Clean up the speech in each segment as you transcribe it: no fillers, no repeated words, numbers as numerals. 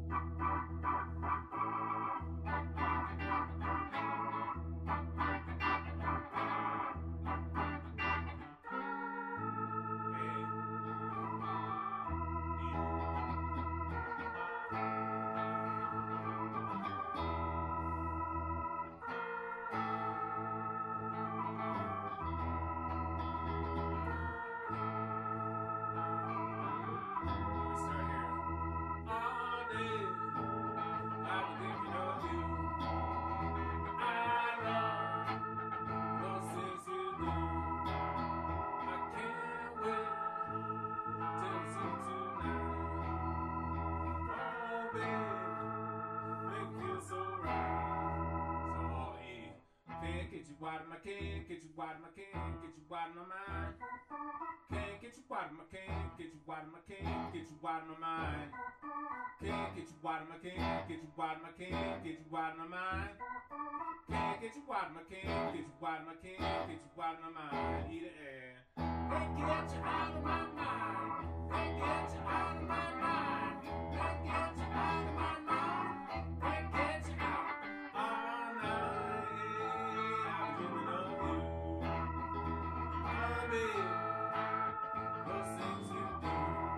out of my can, get you out of my can, get you out of my mind. Can't get you out of my can, get you out of my can, get you out of my mind. Can't get you out of my can, get you out of my can, get you out of my mind. Can't get you out of my can, get you out of my can, get you out of my mind. Eat the air. Can't get you out of my mind. Can't get you out of my mind. Can't get you out of my mind. Can't get you out all night. I'm dreaming of you. Oh, baby, those things you do.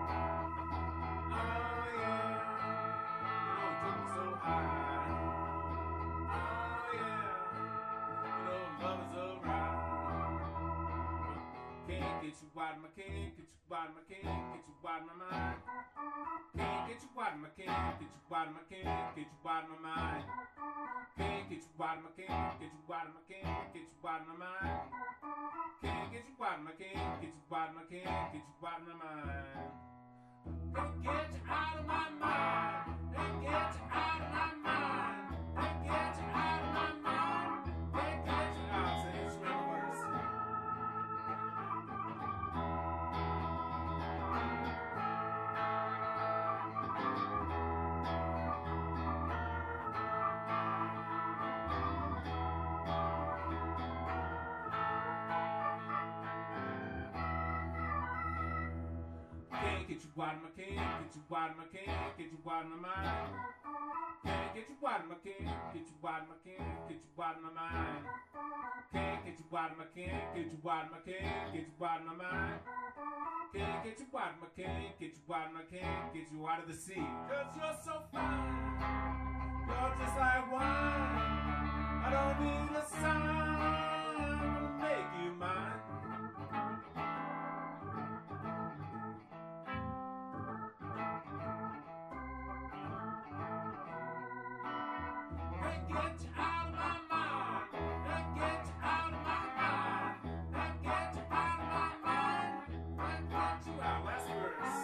Oh, yeah, you know, dreaming so high. Oh, yeah, you know, love is alright. Can't get you out of my can, get you out of my can, get you out of my mind. Can't get you out of my can, get you out of my can, get you out of my mind. Can't get you out of my can, get you out of my can, get you out of my mind. Can't get you out of my can, get you out of my can, get you out of my mind. Can't get you out of my mind. Can't get you out of my mind. Can't get you out of my mind. Can't get you out. Say it's reverse. Can't get you out of my can, get you out of my can, get you out of my mind. Can't get you out of my can, get you out of my can, get you out of my mind. Can't get you out of my can, get you out of my can, get you out of my mind. Can't get you out of my can, get you out of my can, get you out of the sea. 'Cause you're so fine, you're just like wine. I don't need a sign to make you mine. Can't get you out of my mind. Can't get you out of my mind. Can't get you out of my mind. Can't get you out. Last verse.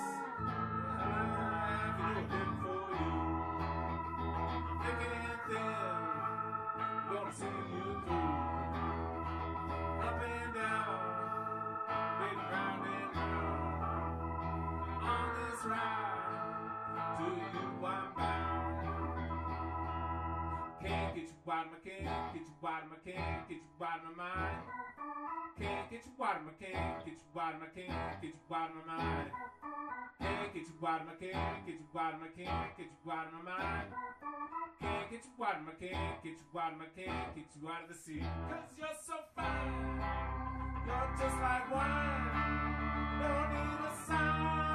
I can do a thing for you. Thick and thin, gonna see you through. Up and down, baby, round and round. On this ride, to you I'm bound. Can't get you out of my can, get you out of my can, get you out of my mind. Can't get you out of my can, get you out of my can, get you out of my mind. Can't get you out of my can, get you out of my can, get you out of my mind. Can't get you out of my can, get you out of my can, get you out of the sea. 'Cause you're so fine, you're just like wine. Don't need a sign.